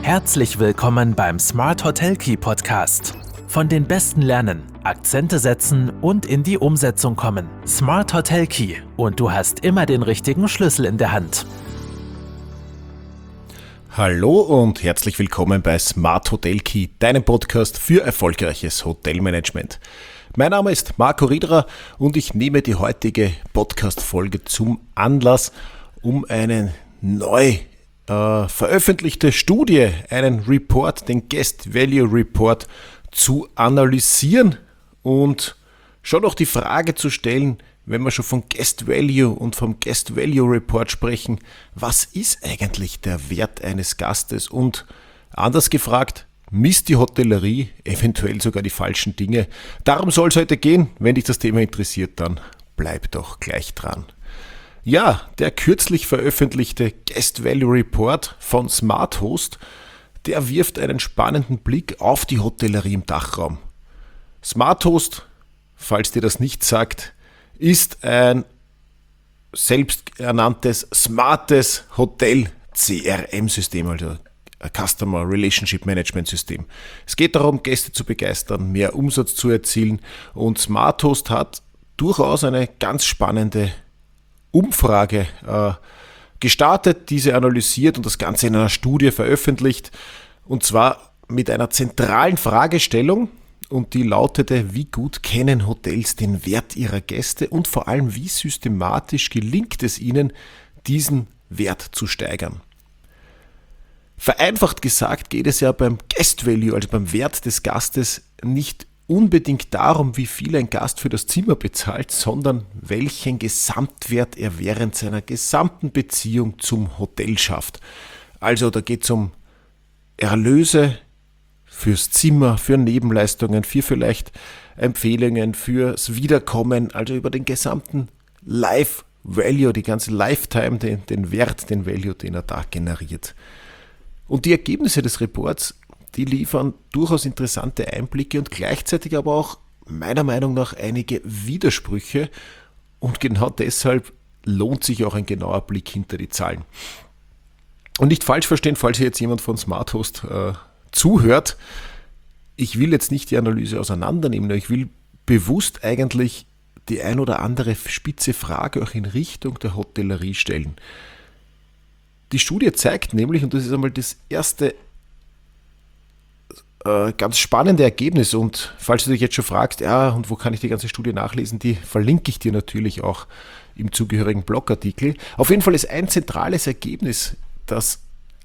Herzlich willkommen beim Smart Hotel Key Podcast. Von den Besten lernen, Akzente setzen und in die Umsetzung kommen. Smart Hotel Key und du hast immer den richtigen Schlüssel in der Hand. Hallo und herzlich willkommen bei Smart Hotel Key, deinem Podcast für erfolgreiches Hotelmanagement. Mein Name ist Marco Riederer und ich nehme die heutige Podcast-Folge zum Anlass, um eine neu veröffentlichte Studie, einen Report, den Guest Value Report, zu analysieren und schon noch die Frage zu stellen, wenn wir schon von Guest Value und vom Guest Value Report sprechen, was ist eigentlich der Wert eines Gastes? Und anders gefragt, misst die Hotellerie eventuell sogar die falschen Dinge? Darum soll es heute gehen. Wenn dich das Thema interessiert, dann bleib doch gleich dran. Ja, der kürzlich veröffentlichte Guest Value Report von SmartHost, der wirft einen spannenden Blick auf die Hotellerie im Dachraum. SmartHost, falls dir das nicht sagt, ist ein selbsternanntes, smartes Hotel-CRM-System, also Customer Relationship Management System. Es geht darum, Gäste zu begeistern, mehr Umsatz zu erzielen, und SmartHost hat durchaus eine ganz spannende Umfrage gestartet, diese analysiert und das Ganze in einer Studie veröffentlicht, und zwar mit einer zentralen Fragestellung, und die lautete: Wie gut kennen Hotels den Wert ihrer Gäste und vor allem, wie systematisch gelingt es ihnen, diesen Wert zu steigern? Vereinfacht gesagt geht es ja beim Guest Value, also beim Wert des Gastes, nicht unbedingt darum, wie viel ein Gast für das Zimmer bezahlt, sondern welchen Gesamtwert er während seiner gesamten Beziehung zum Hotel schafft. Also da geht es um Erlöse fürs Zimmer, für Nebenleistungen, für vielleicht Empfehlungen, fürs Wiederkommen, also über den gesamten Life Value, die ganze Lifetime, den Wert, den Value, den er da generiert. Und die Ergebnisse des Reports, die liefern durchaus interessante Einblicke und gleichzeitig aber auch meiner Meinung nach einige Widersprüche, und genau deshalb lohnt sich auch ein genauer Blick hinter die Zahlen. Und nicht falsch verstehen, falls hier jetzt jemand von SmartHost zuhört, ich will jetzt nicht die Analyse auseinandernehmen, ich will bewusst eigentlich die ein oder andere spitze Frage auch in Richtung der Hotellerie stellen. Die Studie zeigt nämlich, und das ist einmal das erste ganz spannende Ergebnis, und falls du dich jetzt schon fragst, ja, und wo kann ich die ganze Studie nachlesen, die verlinke ich dir natürlich auch im zugehörigen Blogartikel. Auf jeden Fall ist ein zentrales Ergebnis, dass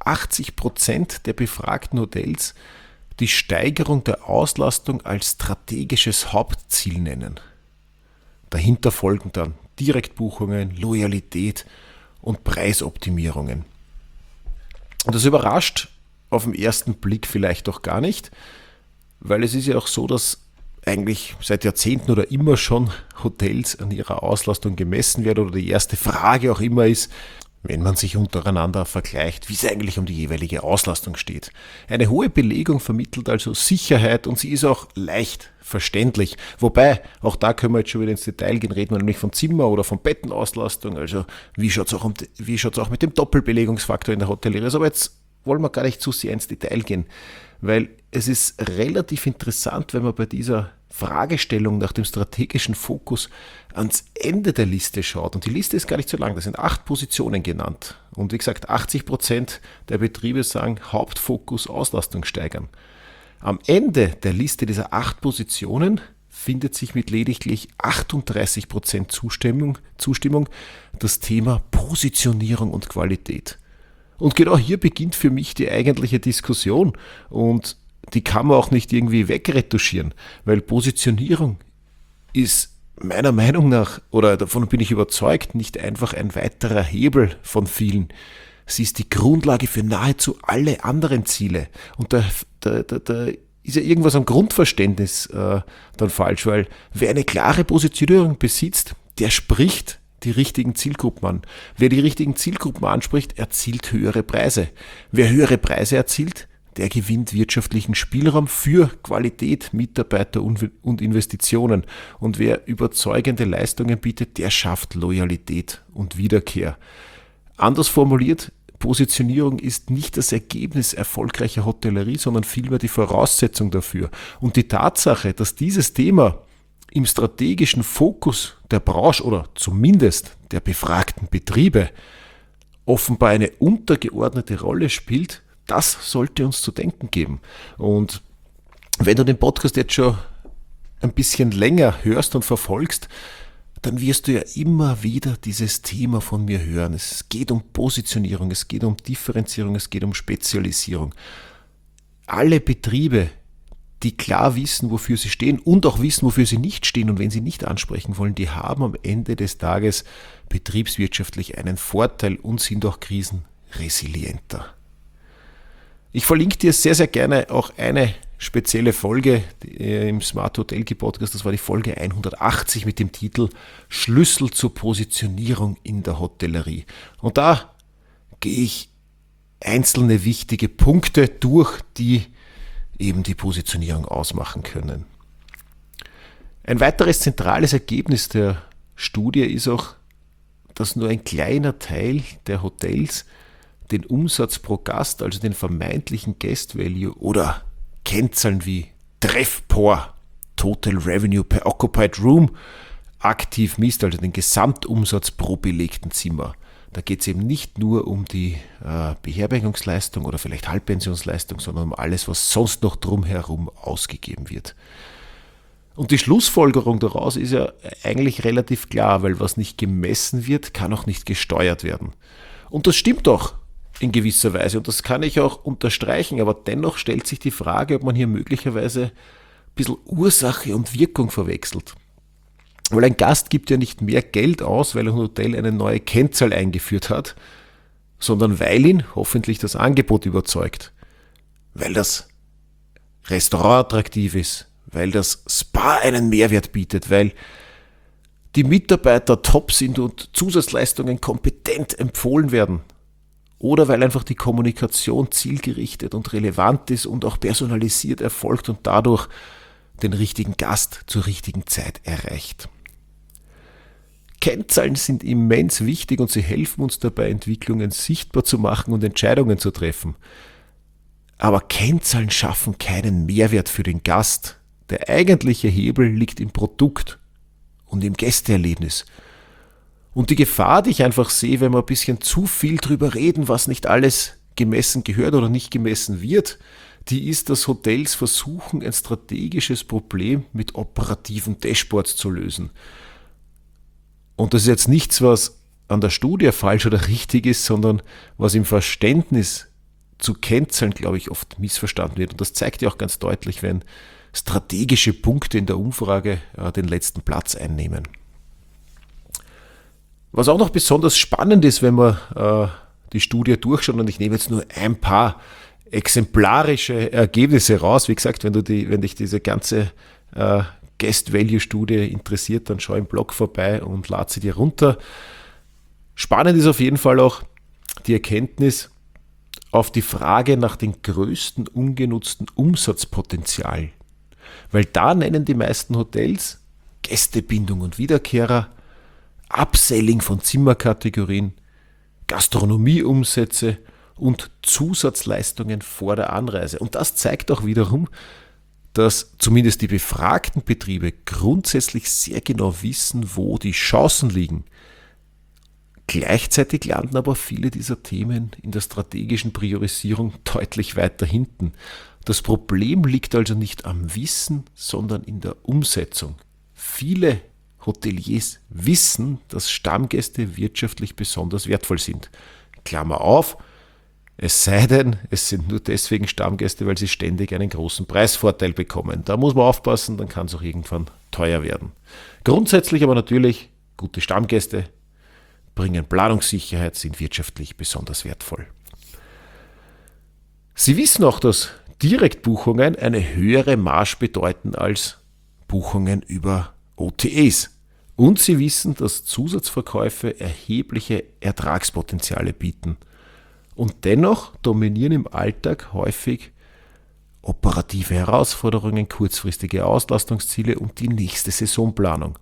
80% der befragten Hotels die Steigerung der Auslastung als strategisches Hauptziel nennen. Dahinter folgen dann Direktbuchungen, Loyalität und Preisoptimierungen. Und das überrascht auf den ersten Blick vielleicht auch gar nicht, weil es ist ja auch so, dass eigentlich seit Jahrzehnten oder immer schon Hotels an ihrer Auslastung gemessen werden, oder die erste Frage auch immer ist, wenn man sich untereinander vergleicht, wie es eigentlich um die jeweilige Auslastung steht. Eine hohe Belegung vermittelt also Sicherheit, und sie ist auch leicht verständlich. Wobei, auch da können wir jetzt schon wieder ins Detail gehen, reden wir nämlich von Zimmer- oder von Bettenauslastung, also wie schaut es auch mit dem Doppelbelegungsfaktor in der Hotellerie aus. Aber jetzt wollen wir gar nicht zu sehr ins Detail gehen, weil es ist relativ interessant, wenn man bei dieser Fragestellung nach dem strategischen Fokus ans Ende der Liste schaut. Und die Liste ist gar nicht so lang, da sind 8 Positionen genannt. Und wie gesagt, 80% der Betriebe sagen Hauptfokus Auslastung steigern. Am Ende der Liste dieser 8 Positionen findet sich mit lediglich 38% Zustimmung das Thema Positionierung und Qualität. Und genau hier beginnt für mich die eigentliche Diskussion, und die kann man auch nicht irgendwie wegretuschieren, weil Positionierung ist meiner Meinung nach, oder davon bin ich überzeugt, nicht einfach ein weiterer Hebel von vielen. Sie ist die Grundlage für nahezu alle anderen Ziele. Und da ist ja irgendwas am Grundverständnis dann falsch, weil wer eine klare Positionierung besitzt, der spricht die richtigen Zielgruppen an. Wer die richtigen Zielgruppen anspricht, erzielt höhere Preise. Wer höhere Preise erzielt, der gewinnt wirtschaftlichen Spielraum für Qualität, Mitarbeiter und Investitionen. Und wer überzeugende Leistungen bietet, der schafft Loyalität und Wiederkehr. Anders formuliert, Positionierung ist nicht das Ergebnis erfolgreicher Hotellerie, sondern vielmehr die Voraussetzung dafür. Und die Tatsache, dass dieses Thema im strategischen Fokus der Branche oder zumindest der befragten Betriebe offenbar eine untergeordnete Rolle spielt, das sollte uns zu denken geben. Und wenn du den Podcast jetzt schon ein bisschen länger hörst und verfolgst, dann wirst du ja immer wieder dieses Thema von mir hören. Es geht um Positionierung, es geht um Differenzierung, es geht um Spezialisierung. Alle Betriebe, die klar wissen, wofür sie stehen und auch wissen, wofür sie nicht stehen und wen sie nicht ansprechen wollen, die haben am Ende des Tages betriebswirtschaftlich einen Vorteil und sind auch krisenresilienter. Ich verlinke dir sehr, sehr gerne auch eine spezielle Folge im Smart Hotel Key Podcast, das war die Folge 180 mit dem Titel Schlüssel zur Positionierung in der Hotellerie. Und da gehe ich einzelne wichtige Punkte durch, die eben die Positionierung ausmachen können. Ein weiteres zentrales Ergebnis der Studie ist auch, dass nur ein kleiner Teil der Hotels den Umsatz pro Gast, also den vermeintlichen Guest Value oder Kennzahlen wie TREFPOR, Total Revenue per Occupied Room, aktiv misst, also den Gesamtumsatz pro belegten Zimmer. Da geht es eben nicht nur um die Beherbergungsleistung oder vielleicht Halbpensionsleistung, sondern um alles, was sonst noch drumherum ausgegeben wird. Und die Schlussfolgerung daraus ist ja eigentlich relativ klar, weil was nicht gemessen wird, kann auch nicht gesteuert werden. Und das stimmt doch in gewisser Weise und das kann ich auch unterstreichen, aber dennoch stellt sich die Frage, ob man hier möglicherweise ein bisschen Ursache und Wirkung verwechselt. Weil ein Gast gibt ja nicht mehr Geld aus, weil ein Hotel eine neue Kennzahl eingeführt hat, sondern weil ihn hoffentlich das Angebot überzeugt. Weil das Restaurant attraktiv ist, weil das Spa einen Mehrwert bietet, weil die Mitarbeiter top sind und Zusatzleistungen kompetent empfohlen werden. Oder weil einfach die Kommunikation zielgerichtet und relevant ist und auch personalisiert erfolgt und dadurch den richtigen Gast zur richtigen Zeit erreicht. Kennzahlen sind immens wichtig und sie helfen uns dabei, Entwicklungen sichtbar zu machen und Entscheidungen zu treffen. Aber Kennzahlen schaffen keinen Mehrwert für den Gast. Der eigentliche Hebel liegt im Produkt und im Gästeerlebnis. Und die Gefahr, die ich einfach sehe, wenn wir ein bisschen zu viel drüber reden, was nicht alles gemessen gehört oder nicht gemessen wird, die ist, dass Hotels versuchen, ein strategisches Problem mit operativen Dashboards zu lösen. Und das ist jetzt nichts, was an der Studie falsch oder richtig ist, sondern was im Verständnis zu Kennzahlen, glaube ich, oft missverstanden wird. Und das zeigt ja auch ganz deutlich, wenn strategische Punkte in der Umfrage den letzten Platz einnehmen. Was auch noch besonders spannend ist, wenn man die Studie durchschaut, und ich nehme jetzt nur ein paar exemplarische Ergebnisse raus. Wie gesagt, wenn dich diese ganze Guest-Value-Studie interessiert, dann schau im Blog vorbei und lad sie dir runter. Spannend ist auf jeden Fall auch die Erkenntnis auf die Frage nach dem größten ungenutzten Umsatzpotenzial. Weil da nennen die meisten Hotels Gästebindung und Wiederkehrer, Upselling von Zimmerkategorien, Gastronomieumsätze und Zusatzleistungen vor der Anreise. Und das zeigt auch wiederum, dass zumindest die befragten Betriebe grundsätzlich sehr genau wissen, wo die Chancen liegen. Gleichzeitig landen aber viele dieser Themen in der strategischen Priorisierung deutlich weiter hinten. Das Problem liegt also nicht am Wissen, sondern in der Umsetzung. Viele Hoteliers wissen, dass Stammgäste wirtschaftlich besonders wertvoll sind. Klammer auf, es sei denn, es sind nur deswegen Stammgäste, weil sie ständig einen großen Preisvorteil bekommen. Da muss man aufpassen, dann kann es auch irgendwann teuer werden. Grundsätzlich aber natürlich, gute Stammgäste bringen Planungssicherheit, sind wirtschaftlich besonders wertvoll. Sie wissen auch, dass Direktbuchungen eine höhere Marge bedeuten als Buchungen über OTAs. Und sie wissen, dass Zusatzverkäufe erhebliche Ertragspotenziale bieten. Und dennoch dominieren im Alltag häufig operative Herausforderungen, kurzfristige Auslastungsziele und die nächste Saisonplanung.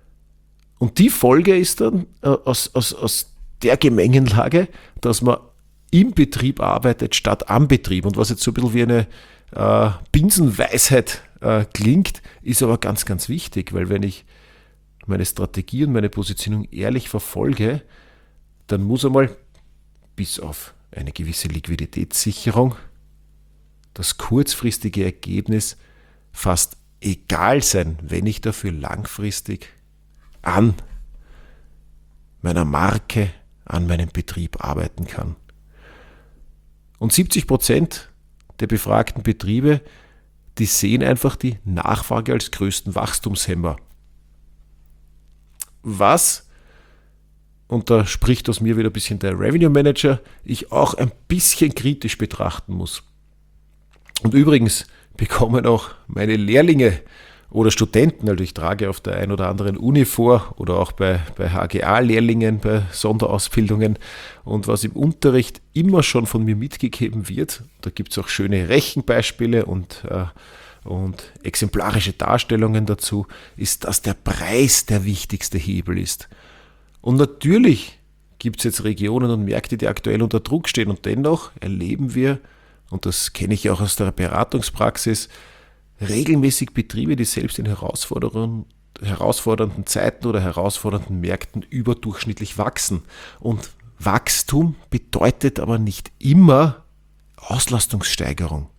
Und die Folge ist dann aus der Gemengenlage, dass man im Betrieb arbeitet statt am Betrieb. Und was jetzt so ein bisschen wie eine Binsenweisheit klingt, ist aber ganz, ganz wichtig, weil wenn ich meine Strategie und meine Positionierung ehrlich verfolge, dann muss einmal bis auf eine gewisse Liquiditätssicherung das kurzfristige Ergebnis fast egal sein, wenn ich dafür langfristig an meiner Marke, an meinem Betrieb arbeiten kann. Und 70% der befragten Betriebe, die sehen einfach die Nachfrage als größten Wachstumshemmer. Was, und da spricht aus mir wieder ein bisschen der Revenue Manager, ich auch ein bisschen kritisch betrachten muss. Und übrigens bekommen auch meine Lehrlinge oder Studenten, also ich trage auf der einen oder anderen Uni vor oder auch bei HGA-Lehrlingen, bei Sonderausbildungen, und was im Unterricht immer schon von mir mitgegeben wird, da gibt es auch schöne Rechenbeispiele und exemplarische Darstellungen dazu, ist, dass der Preis der wichtigste Hebel ist. Und natürlich gibt es jetzt Regionen und Märkte, die aktuell unter Druck stehen, und dennoch erleben wir, und das kenne ich auch aus der Beratungspraxis, regelmäßig Betriebe, die selbst in herausfordernden Zeiten oder herausfordernden Märkten überdurchschnittlich wachsen. Und Wachstum bedeutet aber nicht immer Auslastungssteigerung.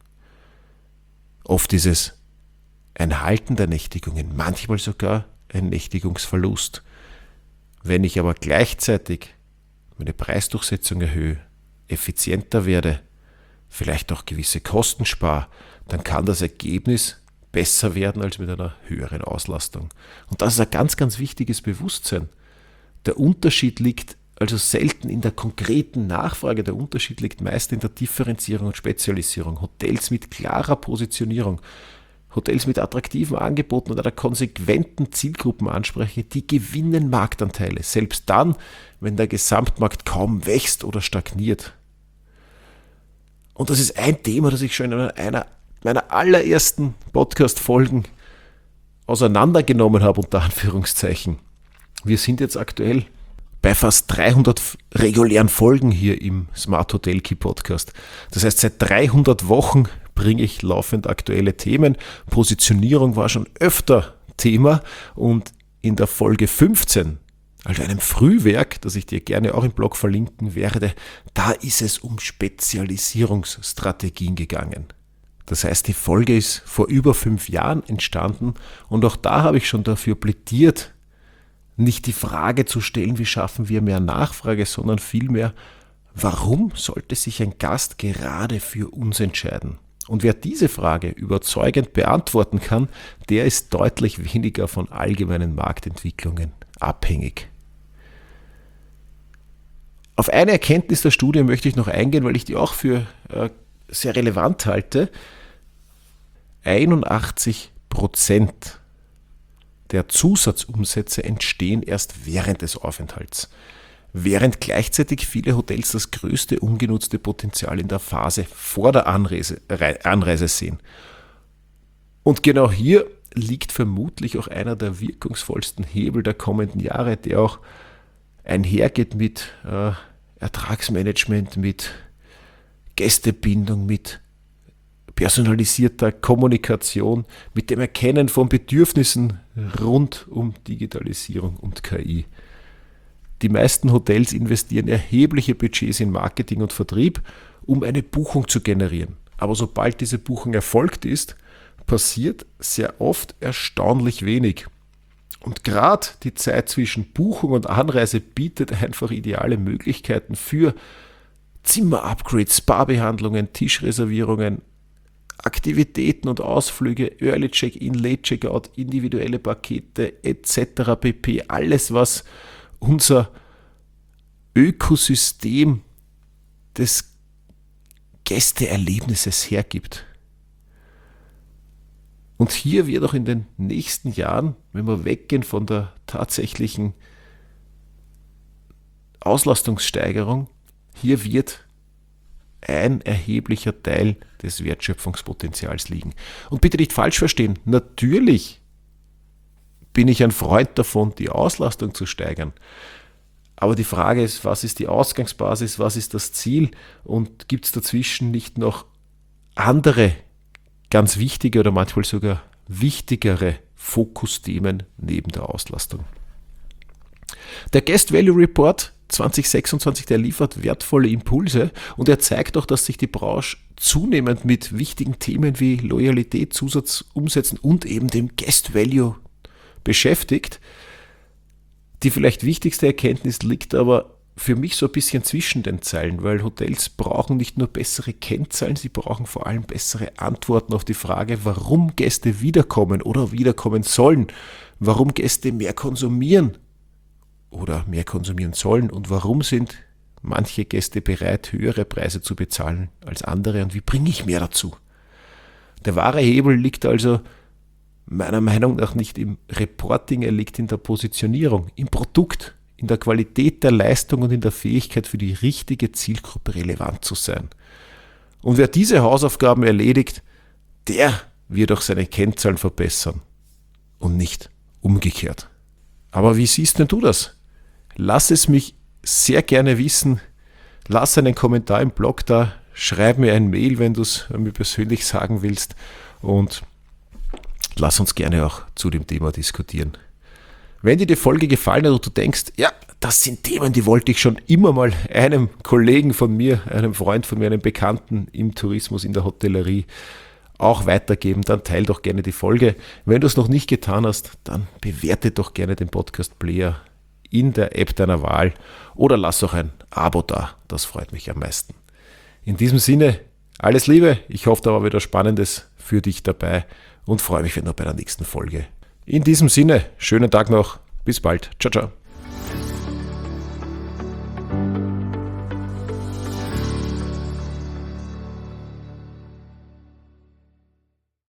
Oft ist es ein Halten der Nächtigungen, manchmal sogar ein Nächtigungsverlust. Wenn ich aber gleichzeitig meine Preisdurchsetzung erhöhe, effizienter werde, vielleicht auch gewisse Kosten spare, dann kann das Ergebnis besser werden als mit einer höheren Auslastung. Und das ist ein ganz, ganz wichtiges Bewusstsein. Der Unterschied liegt also selten in der konkreten Nachfrage, der Unterschied liegt meist in der Differenzierung und Spezialisierung. Hotels mit klarer Positionierung, Hotels mit attraktiven Angeboten und einer konsequenten Zielgruppenansprache, die gewinnen Marktanteile, selbst dann, wenn der Gesamtmarkt kaum wächst oder stagniert. Und das ist ein Thema, das ich schon in einer meiner allerersten Podcast-Folgen auseinandergenommen habe, unter Anführungszeichen. Wir sind jetzt aktuell bei fast 300 regulären Folgen hier im Smart Hotel Key Podcast. Das heißt, seit 300 Wochen bringe ich laufend aktuelle Themen. Positionierung war schon öfter Thema, und in der Folge 15, also einem Frühwerk, das ich dir gerne auch im Blog verlinken werde, da ist es um Spezialisierungsstrategien gegangen. Das heißt, die Folge ist vor über 5 Jahren entstanden, und auch da habe ich schon dafür plädiert, nicht die Frage zu stellen, wie schaffen wir mehr Nachfrage, sondern vielmehr, warum sollte sich ein Gast gerade für uns entscheiden? Und wer diese Frage überzeugend beantworten kann, der ist deutlich weniger von allgemeinen Marktentwicklungen abhängig. Auf eine Erkenntnis der Studie möchte ich noch eingehen, weil ich die auch für sehr relevant halte. 81% der Zusatzumsätze entstehen erst während des Aufenthalts, während gleichzeitig viele Hotels das größte ungenutzte Potenzial in der Phase vor der Anreise sehen. Und genau hier liegt vermutlich auch einer der wirkungsvollsten Hebel der kommenden Jahre, der auch einhergeht mit Ertragsmanagement, mit Gästebindung, mit personalisierter Kommunikation, mit dem Erkennen von Bedürfnissen rund um Digitalisierung und KI. Die meisten Hotels investieren erhebliche Budgets in Marketing und Vertrieb, um eine Buchung zu generieren. Aber sobald diese Buchung erfolgt ist, passiert sehr oft erstaunlich wenig. Und gerade die Zeit zwischen Buchung und Anreise bietet einfach ideale Möglichkeiten für Zimmer-Upgrades, Spa-Behandlungen, Tischreservierungen, Aktivitäten und Ausflüge, Early Check-in, Late Check-out, individuelle Pakete etc. pp. Alles, was unser Ökosystem des Gästeerlebnisses hergibt. Und hier wird auch in den nächsten Jahren, wenn wir weggehen von der tatsächlichen Auslastungssteigerung, hier wird ein erheblicher Teil des Wertschöpfungspotenzials liegen. Und bitte nicht falsch verstehen, natürlich bin ich ein Freund davon, die Auslastung zu steigern. Aber die Frage ist, was ist die Ausgangsbasis, was ist das Ziel und gibt es dazwischen nicht noch andere ganz wichtige oder manchmal sogar wichtigere Fokusthemen neben der Auslastung? Der Guest Value Report 2026, der liefert wertvolle Impulse und er zeigt auch, dass sich die Branche zunehmend mit wichtigen Themen wie Loyalität, Zusatz, Umsätzen und eben dem Guest Value beschäftigt. Die vielleicht wichtigste Erkenntnis liegt aber für mich so ein bisschen zwischen den Zeilen, weil Hotels brauchen nicht nur bessere Kennzahlen, sie brauchen vor allem bessere Antworten auf die Frage, warum Gäste wiederkommen oder wiederkommen sollen, warum Gäste mehr konsumieren oder mehr konsumieren sollen und warum sind manche Gäste bereit, höhere Preise zu bezahlen als andere und wie bringe ich mehr dazu? Der wahre Hebel liegt also meiner Meinung nach nicht im Reporting, er liegt in der Positionierung, im Produkt, in der Qualität der Leistung und in der Fähigkeit für die richtige Zielgruppe relevant zu sein. Und wer diese Hausaufgaben erledigt, der wird auch seine Kennzahlen verbessern und nicht umgekehrt. Aber wie siehst denn du das? Lass es mich sehr gerne wissen. Lass einen Kommentar im Blog da, schreib mir ein Mail, wenn du es mir persönlich sagen willst und lass uns gerne auch zu dem Thema diskutieren. Wenn dir die Folge gefallen hat und du denkst, ja, das sind Themen, die wollte ich schon immer mal einem Kollegen von mir, einem Freund von mir, einem Bekannten im Tourismus, in der Hotellerie auch weitergeben, dann teile doch gerne die Folge. Wenn du es noch nicht getan hast, dann bewerte doch gerne den Podcast-Player in der App deiner Wahl oder lass auch ein Abo da, das freut mich am meisten. In diesem Sinne, alles Liebe, ich hoffe, da war wieder Spannendes für dich dabei und freue mich, wenn du bei der nächsten Folge. In diesem Sinne, schönen Tag noch, bis bald, ciao, ciao.